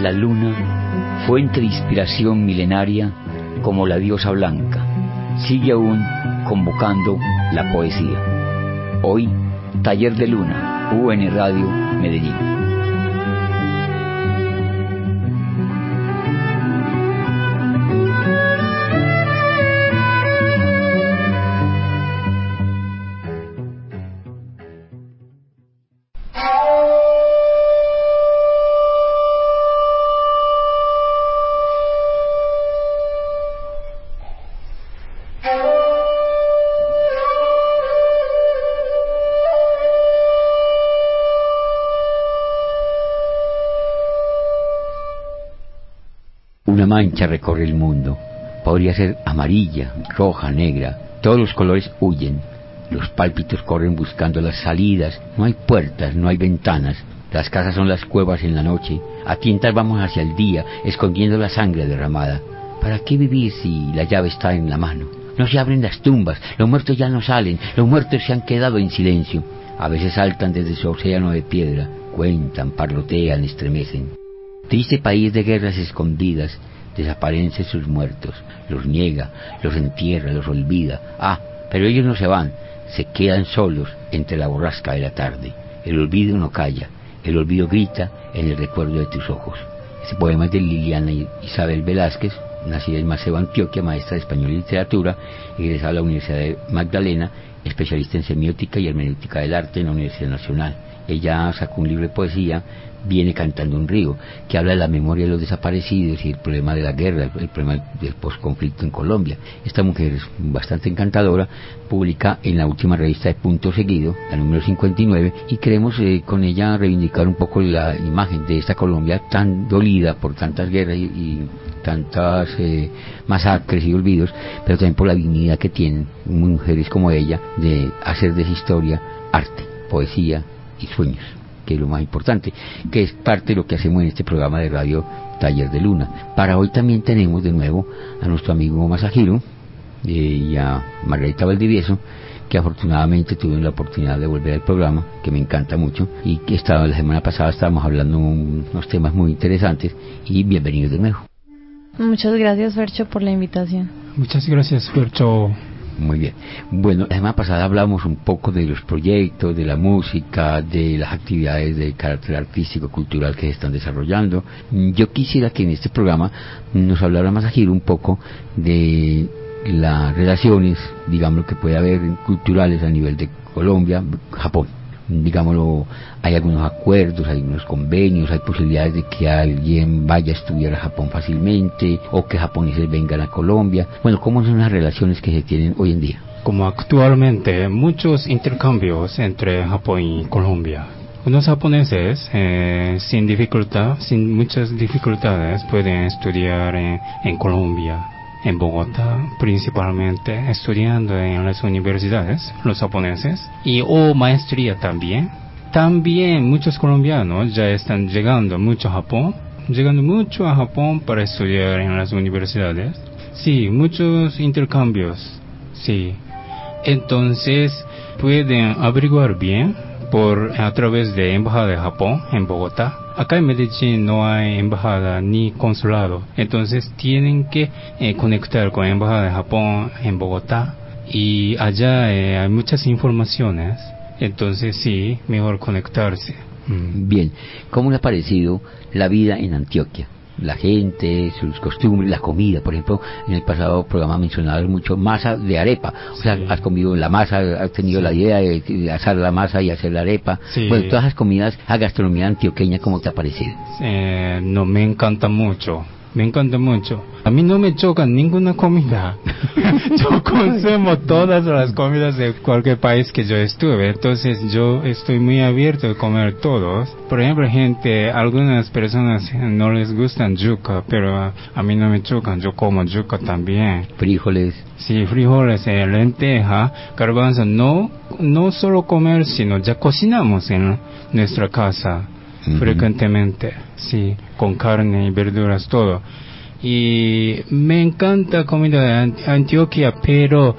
La luna, fuente de inspiración milenaria como la diosa blanca, sigue aún convocando la poesía. Hoy, Taller de Luna, UN Radio Medellín. Una mancha recorre el mundo. Podría ser amarilla, roja, negra. Todos los colores huyen. Los pálpitos corren buscando las salidas. No hay puertas, no hay ventanas. Las casas son las cuevas en la noche. A tientas vamos hacia el día, escondiendo la sangre derramada. ¿Para qué vivir si la llave está en la mano? No se abren las tumbas, los muertos ya no salen, los muertos se han quedado en silencio. A veces saltan desde su océano de piedra, cuentan, parlotean, estremecen. Triste país de guerras escondidas, desaparecen sus muertos, los niega, los entierra, los olvida. Pero ellos no se van, se quedan solos entre la borrasca de la tarde. El olvido no calla, el olvido grita en el recuerdo de tus ojos. Este poema es de Liliana Isabel Velázquez, nacida en Maceo, Antioquia, maestra de español y literatura, egresada de la Universidad de Magdalena, especialista en semiótica y hermenéutica del arte en la Universidad Nacional. Ella sacó un libro de poesía, Viene cantando un río, que habla de la memoria de los desaparecidos y el problema de la guerra, el problema del posconflicto en Colombia. Esta mujer es bastante encantadora, publica en la última revista de Punto Seguido, la número 59, y queremos con ella reivindicar un poco la imagen de esta Colombia tan dolida por tantas guerras y tantas masacres y olvidos, pero también por la dignidad que tienen mujeres como ella de hacer de esa historia arte, poesía y sueños, que es lo más importante, que es parte de lo que hacemos en este programa de radio Taller de Luna. Para hoy también tenemos de nuevo a nuestro amigo Masahiro y a Margarita Valdivieso, que afortunadamente tuvieron la oportunidad de volver al programa, que me encanta mucho, y que la semana pasada estábamos hablando unos temas muy interesantes, y bienvenidos de nuevo. Muchas gracias, Fercho, por la invitación. Muchas gracias, Fercho. Muy bien. Bueno, la semana pasada hablamos un poco de los proyectos, de la música, de las actividades de carácter artístico, cultural que se están desarrollando. Yo quisiera que en este programa nos hablara Masahiro un poco de las relaciones, digamos, que puede haber culturales a nivel de Colombia, Japón. Digámoslo, hay algunos acuerdos, hay unos convenios, hay posibilidades de que alguien vaya a estudiar a Japón fácilmente o que japoneses vengan a Colombia. Bueno, ¿cómo son las relaciones que se tienen hoy en día? Como actualmente muchos intercambios entre Japón y Colombia. Unos japoneses sin muchas dificultades pueden estudiar en Colombia, en Bogotá, principalmente estudiando en las universidades, los japoneses, o maestría también. También muchos colombianos ya están llegando mucho a Japón para estudiar en las universidades. Sí, muchos intercambios, sí. Entonces, pueden averiguar bien a través de Embajada de Japón en Bogotá. Acá en Medellín no hay embajada ni consulado, entonces tienen que conectar con la Embajada de Japón en Bogotá, y allá hay muchas informaciones, entonces sí, mejor conectarse. Bien, ¿cómo le ha parecido la vida en Antioquia? La gente, sus costumbres, la comida. Por ejemplo, en el pasado programa mencionabas mucho masa de arepa. O sea, has comido la masa, has tenido la idea de asar la masa y hacer la arepa. Bueno, todas las comidas, a gastronomía antioqueña, ¿cómo te ha parecido? No, me encanta mucho. A mí no me choca ninguna comida. Yo consumo todas las comidas de cualquier país que yo estuve, entonces yo estoy muy abierto a comer todos. Por ejemplo, algunas personas no les gustan yuca, pero a mí no me chocan, yo como yuca también. Frijoles. Sí, frijoles, lenteja, garbanzo, no solo comer, sino ya cocinamos en nuestra casa. Frecuentemente, sí, con carne y verduras, todo. Y me encanta comida de Antioquia, pero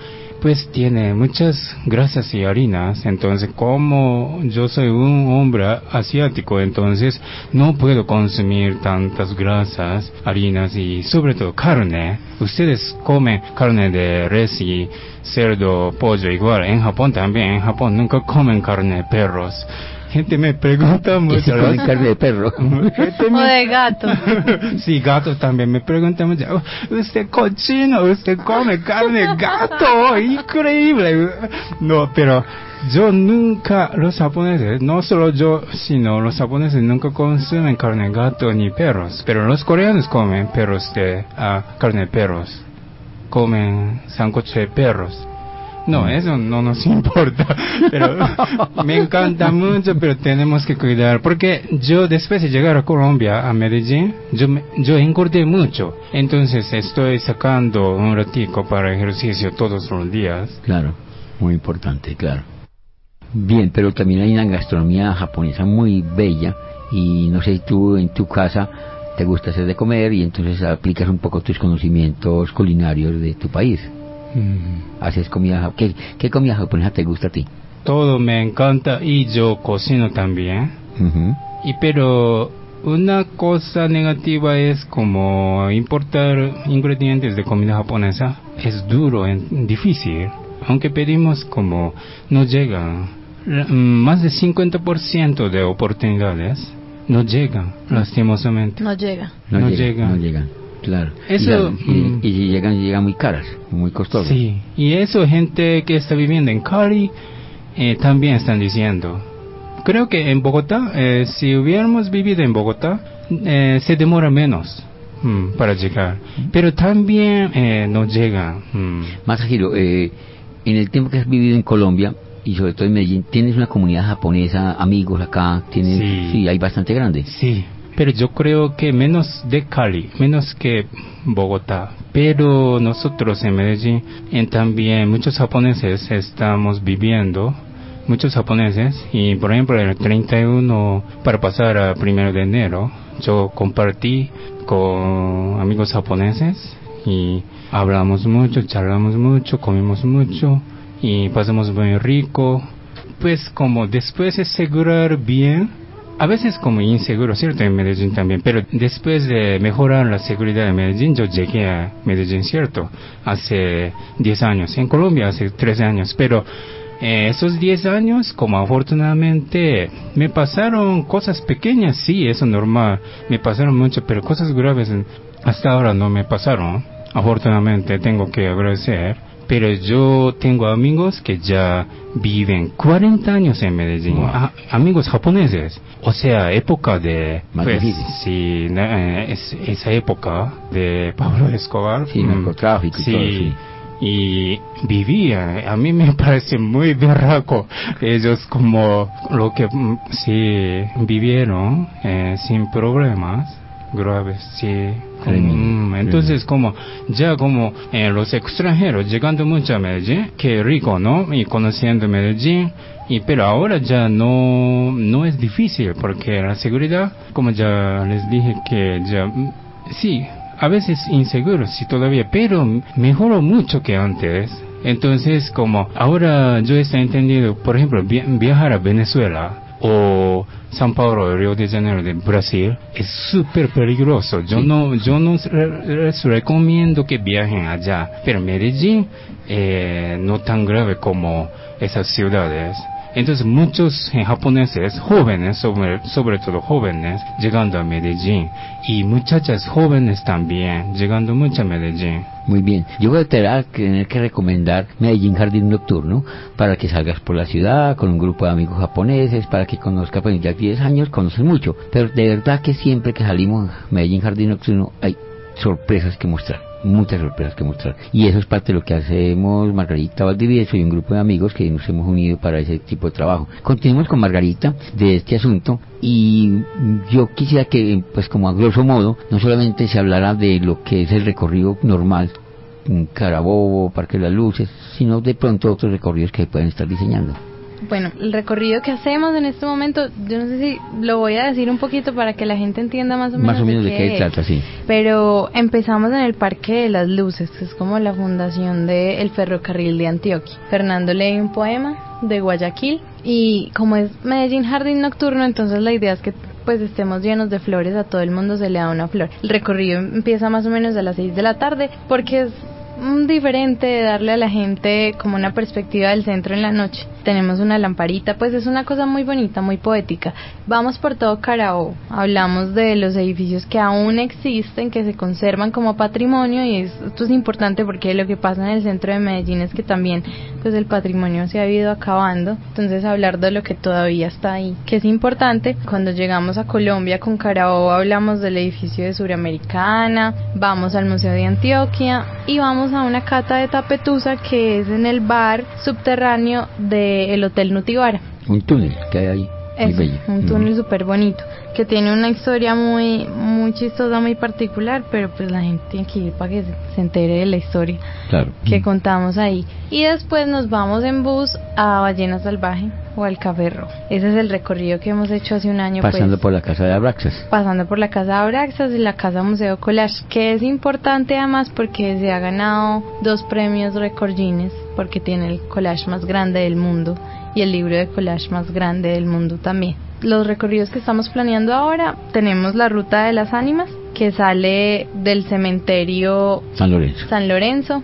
pues tiene muchas grasas y harinas. Entonces, como yo soy un hombre asiático, entonces no puedo consumir tantas grasas, harinas y sobre todo carne. Ustedes comen carne de res y cerdo, pollo igual. En Japón también. En Japón nunca comen carne de perros. Gente me pregunta mucho. ¿Se comen carne de perro? O de gato. Sí, gato también me pregunta mucho. Usted cochino, usted come carne de gato, increíble. No, pero yo nunca, los japoneses, no solo yo, sino los japoneses nunca consumen carne de gato ni perros. Pero los coreanos comen perros carne de perros. Comen sancocho de perros. No, eso no nos importa, pero me encanta mucho, pero tenemos que cuidar, porque yo después de llegar a Colombia, a Medellín, yo engordé mucho, entonces estoy sacando un ratico para ejercicio todos los días. Claro, muy importante, claro. Bien, pero también hay una gastronomía japonesa muy bella, y no sé si tú en tu casa te gusta hacer de comer, y entonces aplicas un poco tus conocimientos culinarios de tu país. Haces comida. ¿Qué comida japonesa te gusta a ti? Todo me encanta y yo cocino también. Pero una cosa negativa es como importar ingredientes de comida japonesa. Es duro, difícil. Aunque pedimos, como no llega. Más de 50% de oportunidades no llegan, lastimosamente. No llega. No llegan. Claro. Eso, y llegan muy caras, muy costosas. Sí, y eso gente que está viviendo en Cali también están diciendo. Creo que en Bogotá, si hubiéramos vivido en Bogotá, se demora menos para llegar. Pero también no llegan. Masahiro, en el tiempo que has vivido en Colombia, y sobre todo en Medellín, ¿tienes una comunidad japonesa, amigos acá? Sí, hay bastante grande. Sí. Pero yo creo que menos de Cali, menos que Bogotá. Pero nosotros en Medellín, también muchos japoneses estamos viviendo, muchos japoneses, y por ejemplo el 31 para pasar a 1 de enero, yo compartí con amigos japoneses y hablamos mucho, charlamos mucho, comimos mucho y pasamos muy rico. Pues como después de asegurar bien, a veces como inseguro, ¿cierto? En Medellín también, pero después de mejorar la seguridad de Medellín, yo llegué a Medellín, ¿cierto? Hace 10 años, en Colombia hace 13 años, pero esos 10 años, como afortunadamente, me pasaron cosas pequeñas, sí, eso es normal, me pasaron mucho, pero cosas graves hasta ahora no me pasaron, afortunadamente, tengo que agradecer. Pero yo tengo amigos que ya viven 40 años en Medellín. Wow. Amigos japoneses. O sea, época de... Pues, sí, esa época de Pablo Escobar. Sí, narcotráfico y sí, todo, sí. Y vivía, a mí me parece muy berraco. Ellos como lo que sí vivieron sin problemas graves, sí. Entonces como ya como los extranjeros llegando mucho a Medellín, qué rico, ¿no? Y conociendo Medellín, pero ahora ya no es difícil porque la seguridad, como ya les dije, que ya sí, a veces inseguro, sí, todavía, pero mejoró mucho que antes. Entonces como ahora yo estoy entendido, por ejemplo, viajar a Venezuela o San Paulo, Río de Janeiro de Brasil, es súper peligroso. Yo no les recomiendo que viajen allá, pero Medellín no tan grave como esas ciudades. Entonces muchos japoneses jóvenes, sobre todo jóvenes, llegando a Medellín, y muchachas jóvenes también llegando mucho a Medellín. Muy bien, yo voy a tener que recomendar Medellín Jardín Nocturno para que salgas por la ciudad con un grupo de amigos japoneses, para que conozcas, pues ya 10 años conoces mucho, pero de verdad que siempre que salimos a Medellín Jardín Nocturno hay sorpresas que mostrar, muchas sorpresas que mostrar, y eso es parte de lo que hacemos Margarita Valdivieso y un grupo de amigos que nos hemos unido para ese tipo de trabajo. Continuemos con Margarita de este asunto, y yo quisiera que, pues como a grosso modo, no solamente se hablara de lo que es el recorrido normal, Carabobo, Parque de las Luces, sino de pronto otros recorridos que pueden estar diseñando. Bueno, el recorrido que hacemos en este momento, yo no sé si lo voy a decir un poquito para que la gente entienda más o menos de qué trata, sí. Pero empezamos en el Parque de las Luces, que es como la fundación del ferrocarril de Antioquia. Fernando lee un poema de Guayaquil y como es Medellín Jardín Nocturno, entonces la idea es que pues estemos llenos de flores, a todo el mundo se le da una flor. El recorrido empieza más o menos a las 6 de la tarde porque es diferente de darle a la gente como una perspectiva del centro en la noche. Tenemos una lamparita, pues es una cosa muy bonita, muy poética. Vamos por todo Carabobo, hablamos de los edificios que aún existen, que se conservan como patrimonio, y esto es importante porque lo que pasa en el centro de Medellín es que también pues el patrimonio se ha ido acabando, entonces hablar de lo que todavía está ahí, que es importante. Cuando llegamos a Colombia con Carabobo hablamos del edificio de Suramericana, vamos al Museo de Antioquia y vamos a una cata de tapetusa que es en el bar subterráneo del Hotel Nutibara. Un túnel que hay ahí, muy bello. Un túnel súper bonito, que tiene una historia muy chistosa, muy particular, pero pues la gente tiene que ir para que se entere de la historia que contamos ahí. Y después nos vamos en bus a Ballena Salvaje o al Café Rojo. Ese es el recorrido que hemos hecho hace un año. Pasando por la Casa de Abraxas. Pasando por la Casa de Abraxas y la Casa Museo Collage, que es importante además porque se ha ganado 2 premios Record Guinness, porque tiene el collage más grande del mundo y el libro de collage más grande del mundo también. Los recorridos que estamos planeando ahora, tenemos la Ruta de las Ánimas, que sale del cementerio San Lorenzo.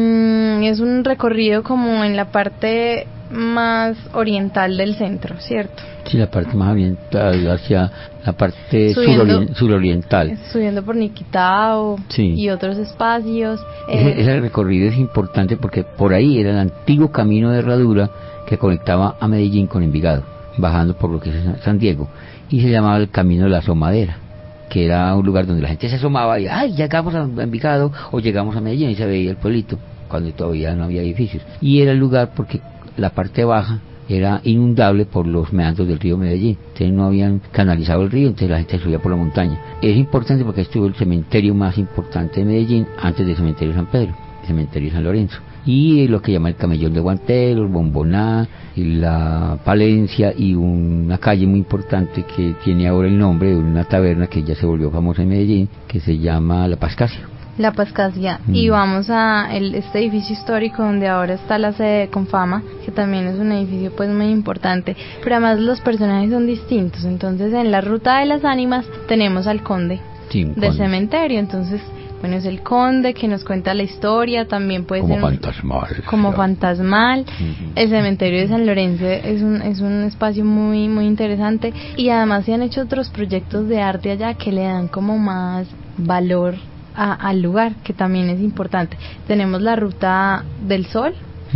Es un recorrido como en la parte más oriental del centro, ¿cierto? Sí, la parte más oriental, hacia la parte suroriental. Subiendo por Niquitao y otros espacios. Ese recorrido es importante porque por ahí era el antiguo camino de herradura que conectaba a Medellín con Envigado, bajando por lo que es San Diego, y se llamaba el Camino de la Asomadera, que era un lugar donde la gente se asomaba y ¡ay! Llegamos a Envigado o llegamos a Medellín, y se veía el pueblito cuando todavía no había edificios. Y era el lugar porque la parte baja era inundable por los meandros del río Medellín, entonces no habían canalizado el río, entonces la gente subía por la montaña. Es importante porque estuvo el cementerio más importante de Medellín antes del cementerio San Pedro, el cementerio San Lorenzo, y lo que llama el Camellón de Guanteros, Bomboná, y la Palencia, y una calle muy importante que tiene ahora el nombre de una taberna que ya se volvió famosa en Medellín, que se llama La Pascasia. La Pascasia, y vamos a este edificio histórico donde ahora está la sede de Confama, que también es un edificio pues muy importante, pero además los personajes son distintos. Entonces en la Ruta de las Ánimas tenemos al conde del cementerio, entonces bueno, es el conde que nos cuenta la historia, también puede como ser fantasmal. El cementerio de San Lorenzo es un espacio muy interesante, y además se han hecho otros proyectos de arte allá que le dan como más valor al lugar, que también es importante. Tenemos la Ruta del Sol,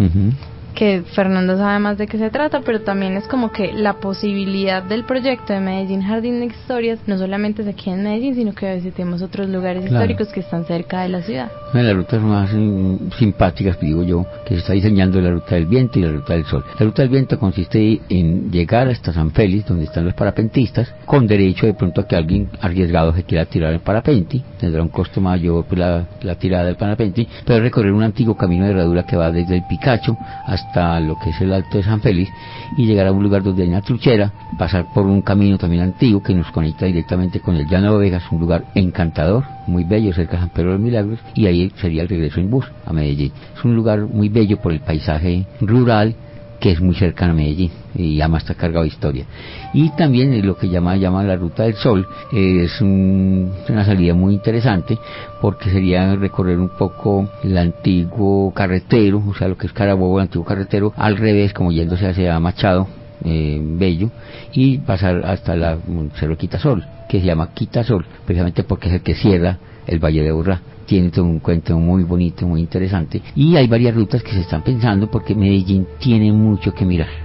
que Fernando sabe más de qué se trata, pero también es como que la posibilidad del proyecto de Medellín Jardín de Historias no solamente es aquí en Medellín, sino que visitemos otros lugares históricos que están cerca de la ciudad. Una de las rutas más simpáticas, digo yo, que se está diseñando es la Ruta del Viento y la Ruta del Sol. La Ruta del Viento consiste en llegar hasta San Félix, donde están los parapentistas, con derecho de pronto a que alguien arriesgado se quiera tirar el parapente, tendrá un costo mayor pues la tirada del parapente, pero recorrer un antiguo camino de herradura que va desde el Picacho hasta lo que es el Alto de San Félix, y llegar a un lugar donde hay una truchera, pasar por un camino también antiguo que nos conecta directamente con el Llano de Vegas, un lugar encantador, muy bello, cerca de San Pedro de los Milagros, y ahí sería el regreso en bus a Medellín. Es un lugar muy bello por el paisaje rural, que es muy cercano a Medellín, y además está cargado de historia. Y también lo que llama la Ruta del Sol, es una salida muy interesante, porque sería recorrer un poco el antiguo carretero, o sea, lo que es Carabobo, el antiguo carretero, al revés, como yéndose hacia Machado, Bello, y pasar hasta el Cerro Quitasol, que se llama Quitasol, precisamente porque es el que cierra el Valle de Aburrá. Tiene todo un cuento muy bonito, muy interesante, y hay varias rutas que se están pensando porque Medellín tiene mucho que mirar,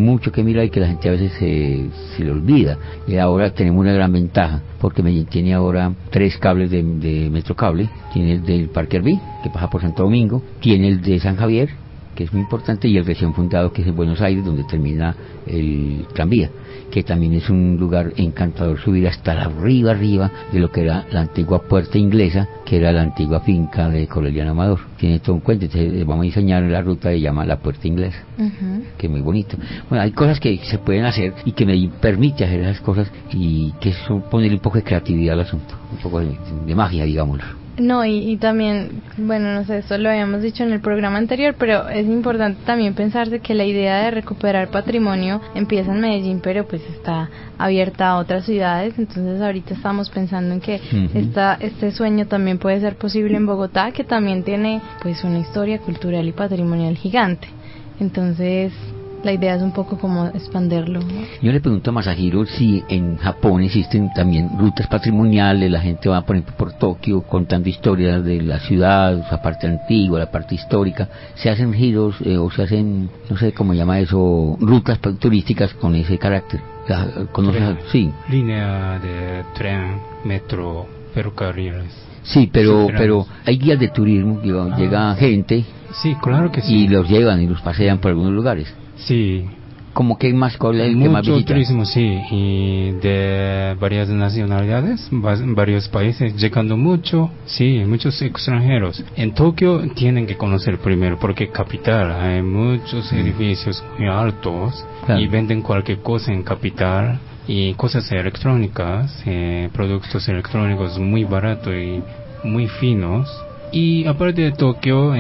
y que la gente a veces se le olvida. Y ahora tenemos una gran ventaja porque Medellín tiene ahora 3 cables de Metrocable. Tiene el del Parque Arví, que pasa por Santo Domingo, tiene el de San Javier, que es muy importante, y el recién fundado, que es en Buenos Aires, donde termina el tranvía, que también es un lugar encantador subir hasta arriba de lo que era la antigua puerta inglesa, que era la antigua finca de Coreliano Amador. Tiene todo un cuento, entonces vamos a diseñar la ruta, se llama la puerta inglesa, que es muy bonito. Bueno, hay cosas que se pueden hacer y que me permite hacer esas cosas, y que eso ponerle un poco de creatividad al asunto, un poco de magia, digámoslo. No, y también, bueno, no sé, eso lo habíamos dicho en el programa anterior, pero es importante también pensarse que la idea de recuperar patrimonio empieza en Medellín, pero pues está abierta a otras ciudades. Entonces ahorita estamos pensando en que este sueño también puede ser posible en Bogotá, que también tiene pues una historia cultural y patrimonial gigante. Entonces la idea es un poco como expanderlo, ¿no? Yo le pregunto a Masahiro si en Japón existen también rutas patrimoniales, la gente va, por ejemplo, por Tokio contando historias de la ciudad, la parte antigua, la parte histórica. Se hacen giros o se hacen, no sé cómo llama eso, rutas turísticas con ese carácter. ¿Conoces? Sí. Línea de tren, metro, ferrocarriles. Sí, pero hay guías de turismo, llega gente. Sí, claro que sí. Y los llevan y los pasean por algunos lugares. Sí. Como que más que mucho más visita. Turismo, sí, y de varias nacionalidades, varios países, llegando mucho, sí, muchos extranjeros. En Tokio tienen que conocer primero, porque capital, hay muchos edificios muy altos, claro, y venden cualquier cosa en capital, y cosas electrónicas, productos electrónicos muy baratos y muy finos. Y aparte de Tokio,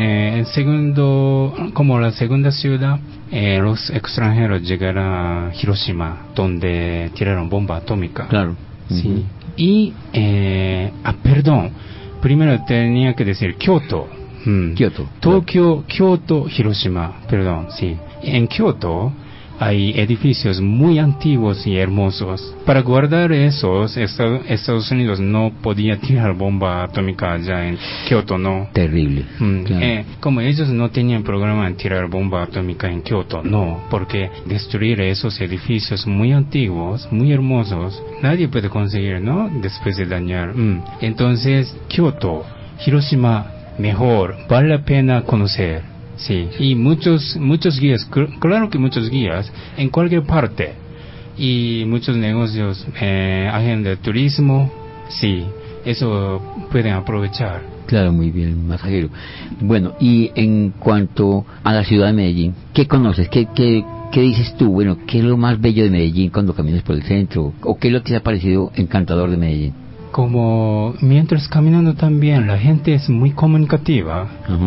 como la segunda ciudad, los extranjeros llegaron a Hiroshima, donde tiraron bomba atómica. Claro. Sí. Y, perdón, primero tenía que decir Kyoto. Kyoto. Tokio, Kyoto, Hiroshima, perdón, sí. En Kyoto hay edificios muy antiguos y hermosos. Para guardar esos, Estados Unidos no podía tirar bomba atómica allá en Kyoto, ¿no? Terrible. Claro. Como ellos no tenían programa en tirar bomba atómica en Kyoto, no, porque destruir esos edificios muy antiguos, muy hermosos, nadie puede conseguir, ¿no? Después de dañar. Entonces, Kyoto, Hiroshima, mejor, vale la pena conocer. Sí, y muchos guías, claro que muchos guías en cualquier parte, y muchos negocios, agentes de turismo, sí, eso pueden aprovechar. Claro, muy bien, Masahiro. Bueno, y en cuanto a la ciudad de Medellín, ¿qué conoces? ¿Qué dices tú? Bueno, ¿qué es lo más bello de Medellín cuando caminas por el centro? ¿O qué es lo que te ha parecido encantador de Medellín? Como mientras caminando también, la gente es muy comunicativa.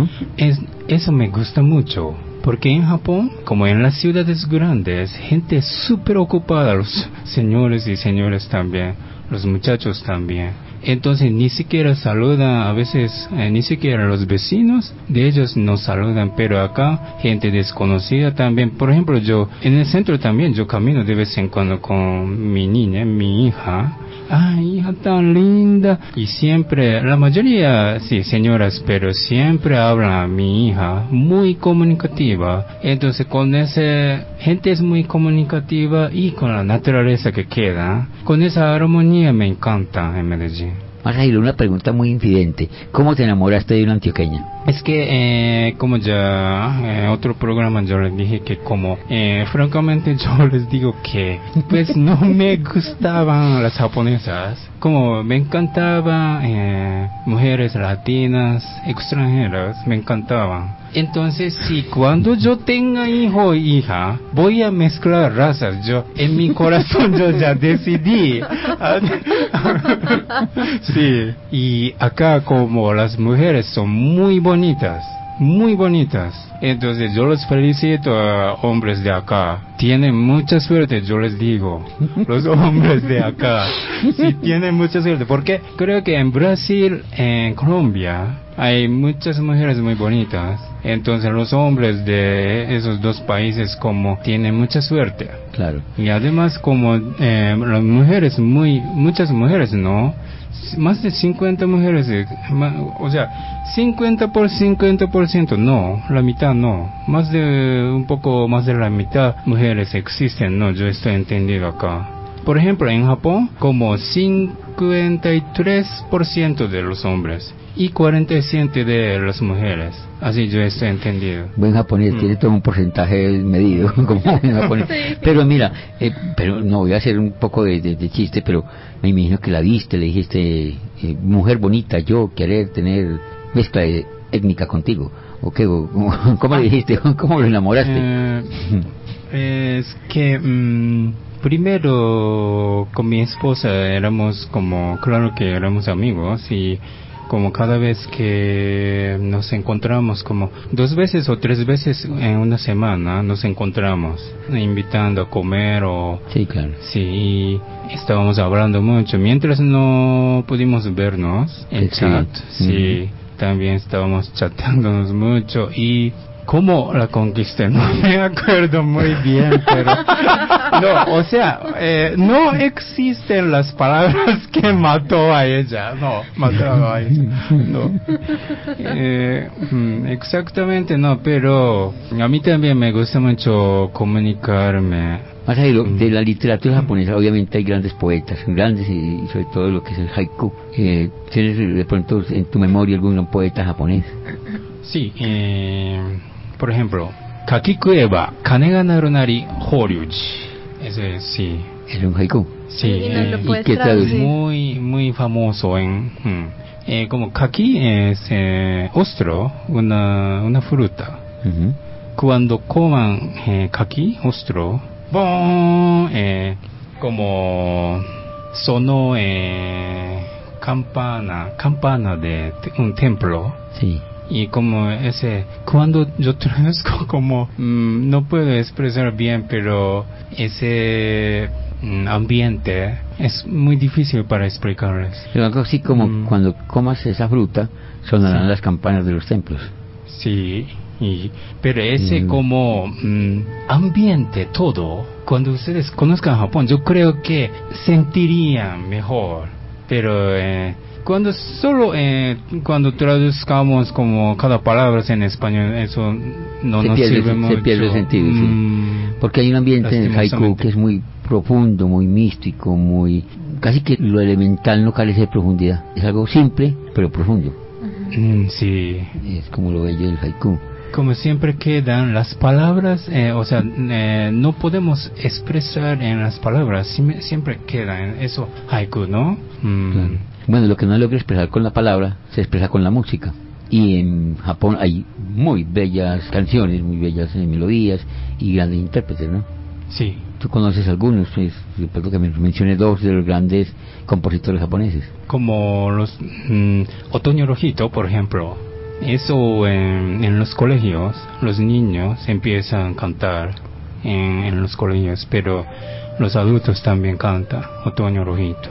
Eso me gusta mucho, porque en Japón, como en las ciudades grandes, gente es súper ocupada, los señores y señoras también, los muchachos también. Entonces ni siquiera saludan, a veces ni siquiera los vecinos de ellos nos saludan, pero acá gente desconocida también. Por ejemplo, yo en el centro también, yo camino de vez en cuando con mi niña, mi hija. ¡Ay, hija tan linda! Y siempre, la mayoría, sí, señoras, pero siempre hablan a mi hija, muy comunicativa. Entonces, con esa gente es muy comunicativa, y con la naturaleza que queda, con esa armonía me encanta en Medellín. Masahiro, una pregunta muy infidente. ¿Cómo te enamoraste de una antioqueña? Es que, como ya otro programa yo les dije que francamente yo les digo que pues no me gustaban las japonesas, como me encantaban mujeres latinas, extranjeras, me encantaban. Entonces, sí, cuando yo tenga hijo o hija, voy a mezclar razas. Yo, en mi corazón, yo ya decidí. Sí, y acá como las mujeres son muy bonitas, entonces yo los felicito a hombres de acá. Tienen mucha suerte, yo les digo. Los hombres de acá, sí tienen mucha suerte, porque creo que en Brasil, en Colombia, hay muchas mujeres muy bonitas. Entonces los hombres de esos dos países como tienen mucha suerte. Claro. Y además como las mujeres, muchas mujeres, ¿no? Más de 50 mujeres, o sea, 50%, no, la mitad no, un poco más de la mitad mujeres existen, no, yo estoy entendido acá. Por ejemplo, en Japón, como 53% de los hombres y 47 de las mujeres. Así yo estoy entendido. Buen japonés, tiene todo un porcentaje medido, como buen japonés. Sí. Pero mira, pero no voy a hacer un poco de chiste, pero me imagino que la viste, le dijiste, mujer bonita, yo querer tener mezcla étnica contigo. ¿O qué? ¿Cómo le dijiste? ¿Cómo lo enamoraste? Es que primero con mi esposa éramos como, claro que éramos amigos, y como cada vez que nos encontramos, como 2 veces o 3 veces en una semana nos encontramos, invitando a comer o... Sí, claro. Sí, y estábamos hablando mucho, mientras no pudimos vernos en chat, sí, también estábamos chateándonos mucho. Y ¿cómo la conquisté? No me acuerdo muy bien, pero no, o sea, no existen las palabras que mató a ella, no, mató a ella, no. Exactamente no, pero a mí también me gusta mucho comunicarme. Más allá de la literatura japonesa, obviamente hay grandes poetas, grandes, y sobre todo lo que es el haiku. ¿Tienes de pronto en tu memoria algún gran poeta japonés? Sí, por ejemplo, Kakikueba, Kane ga naru nari, Horyuji. Ese sí. Es un haiku. Sí, ¿Y nos lo puedes qué traduce? traducir? muy famoso en... como kaki es ostro, una fruta. Ujú. Cuando coman kaki, ostro, ¡bom! Como sonó campana de un templo. Sí. Y como cuando yo traduzco como, no puedo expresar bien, pero ese ambiente es muy difícil para explicarles. Pero algo así como cuando comas esa fruta, sonarán Sí. las campanas de los templos. Sí, pero ese como ambiente, todo, cuando ustedes conozcan Japón, yo creo que sentirían mejor. Pero cuando traduzcamos como cada palabra en español, eso no nos sirve mucho. Se pierde el sentido, sí. Porque hay un ambiente en el haiku Lastimosamente. que es muy profundo, muy místico, casi que lo elemental no carece de profundidad. Es algo simple, pero profundo. Sí. Es como lo bello del haiku. Como siempre quedan las palabras, no podemos expresar en las palabras, siempre quedan eso haiku, ¿no? Claro. Bueno, lo que no logra expresar con la palabra, se expresa con la música. Y en Japón hay muy bellas canciones, muy bellas melodías y grandes intérpretes, ¿no? Sí. Tú conoces algunos, pues, yo creo que me mencioné 2 de los grandes compositores japoneses. Como los Otoño Rojito, por ejemplo. Eso en los colegios, los niños empiezan a cantar en los colegios, pero los adultos también cantan Otoño Rojito.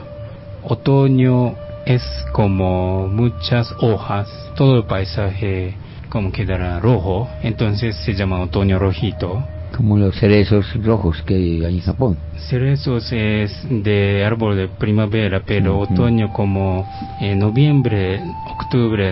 Otoño es como muchas hojas, todo el paisaje como quedará rojo, entonces se llama Otoño Rojito. Como los cerezos rojos que hay en Japón. Cerezos es de árbol de primavera, pero otoño como noviembre, octubre,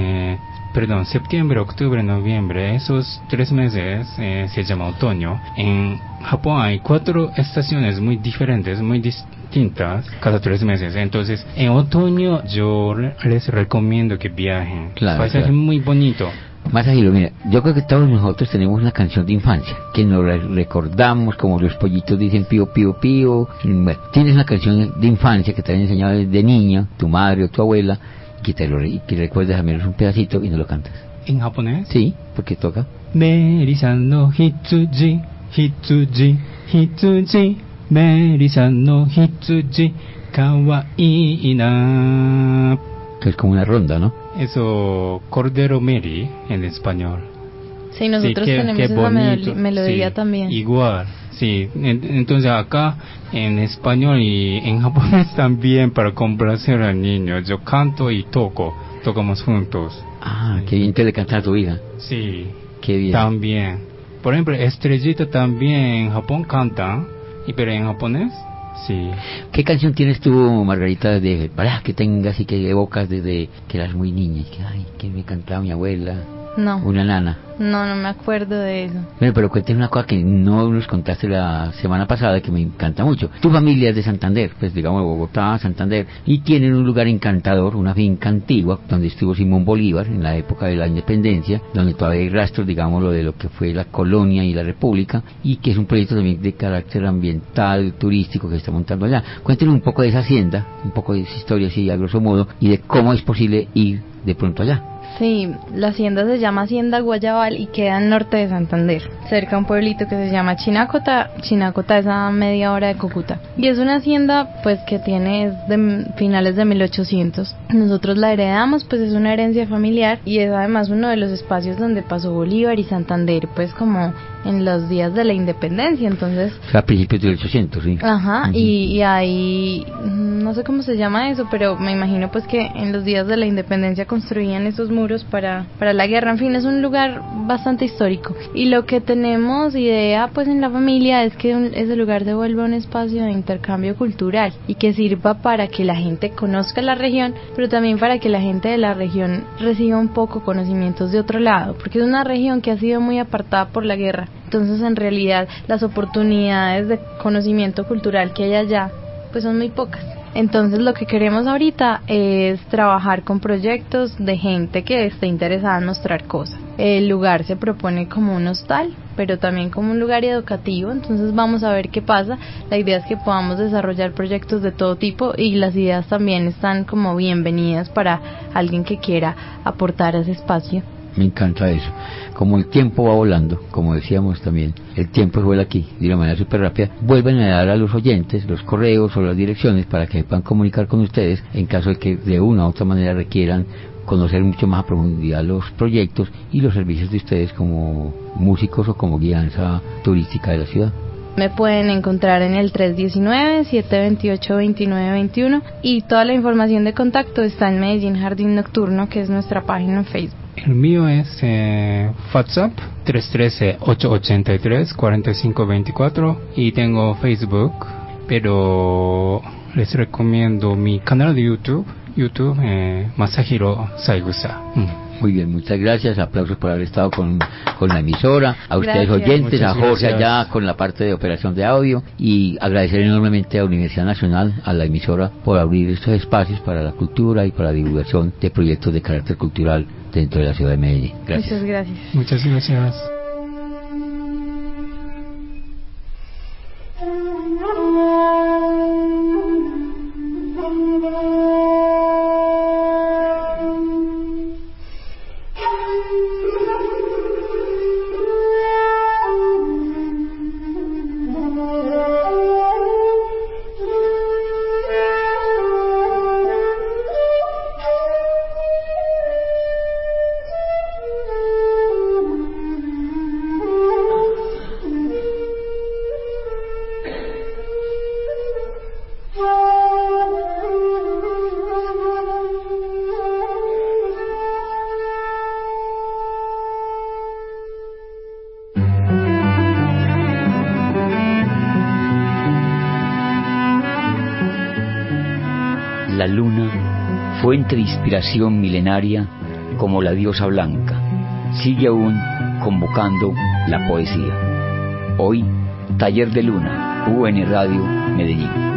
septiembre, octubre, noviembre, esos 3 meses se llama otoño. En Japón hay 4 estaciones muy diferentes, muy distintas, cada 3 meses. Entonces, en otoño yo les recomiendo que viajen. Claro, Paisaje claro. muy bonito. Más agilo, mira, yo creo que todos nosotros tenemos una canción de infancia, que nos recordamos, como los pollitos dicen pío, pío, pío. Bueno, tienes una canción de infancia que te han enseñado desde niña, tu madre o tu abuela, y que recuerdes al menos un pedacito y no lo cantas. ¿En japonés? Sí, porque toca. Meri-san no hitsuji, hitsuji, hitsuji, Meri-san no hitsuji, kawaii na. Que es como una ronda, ¿no? Eso, Cordero Mary en español. Sí, nosotros Sí, tenemos qué esa bonito. melodía Sí, también. Igual, sí. Entonces acá en español y en japonés también, para complacer al niño, yo canto y tocamos juntos. Ah, qué bien te le cantas a tu hija. Sí, Qué bien. también. Por ejemplo, Estrellita también en Japón canta, pero en japonés, sí. ¿Qué canción tienes tú, Margarita, que tengas y que evocas desde que eras muy niña? Y que, ay, que me cantaba mi abuela. No. Una nana. No me acuerdo de eso. Bueno, pero cuéntame una cosa que no nos contaste la semana pasada que me encanta mucho. Tu familia es de Santander, pues digamos de Bogotá, Santander, y tienen un lugar encantador, una finca antigua, donde estuvo Simón Bolívar en la época de la independencia, donde todavía hay rastros, digamos, de lo que fue la colonia y la república, y que es un proyecto también de carácter ambiental, turístico que se está montando allá. Cuéntenos un poco de esa hacienda, un poco de esa historia así a grosso modo, y de cómo es posible ir de pronto allá. Sí, la hacienda se llama Hacienda Guayabal y queda al norte de Santander, cerca a un pueblito que se llama Chinacota. Chinacota es a media hora de Cúcuta. Y es una hacienda pues que tiene es de finales de 1800. Nosotros la heredamos, pues es una herencia familiar y es además uno de los espacios donde pasó Bolívar y Santander, pues como en los días de la independencia, entonces... O sea, a principios del 800, sí. Ajá, y ahí, no sé cómo se llama eso, pero me imagino pues que en los días de la independencia construían esos muros para la guerra. En fin, es un lugar bastante histórico. Y lo que tenemos idea pues en la familia es que ese lugar se vuelva un espacio de intercambio cultural y que sirva para que la gente conozca la región, pero también para que la gente de la región reciba un poco conocimientos de otro lado, porque es una región que ha sido muy apartada por la guerra. Entonces, en realidad, las oportunidades de conocimiento cultural que hay allá, pues son muy pocas. Entonces, lo que queremos ahorita es trabajar con proyectos de gente que esté interesada en mostrar cosas. El lugar se propone como un hostal, pero también como un lugar educativo, entonces vamos a ver qué pasa. La idea es que podamos desarrollar proyectos de todo tipo y las ideas también están como bienvenidas para alguien que quiera aportar a ese espacio. Me encanta eso. Como el tiempo va volando, como decíamos también, el tiempo vuela aquí de una manera súper rápida. Vuelven a dar a los oyentes los correos o las direcciones para que puedan comunicar con ustedes en caso de que de una u otra manera requieran conocer mucho más a profundidad los proyectos y los servicios de ustedes como músicos o como guianza turística de la ciudad. Me pueden encontrar en el 319-728-2921 y toda la información de contacto está en Medellín Jardín Nocturno, que es nuestra página en Facebook. El mío es WhatsApp 313-883-4524 y tengo Facebook, pero les recomiendo mi canal de YouTube, Masahiro Saigusa. Muy bien, muchas gracias, aplausos por haber estado con la emisora, a ustedes Gracias. oyentes, Muchas a Jorge gracias. allá con la parte de operación de audio y agradecer enormemente a Universidad Nacional, a la emisora, por abrir estos espacios para la cultura y para la divulgación de proyectos de carácter cultural dentro de la ciudad de Medellín. Gracias. Muchas gracias. Muchas gracias. La luna, fuente de inspiración milenaria como la diosa blanca, sigue aún convocando la poesía. Hoy, Taller de Luna, UN Radio Medellín.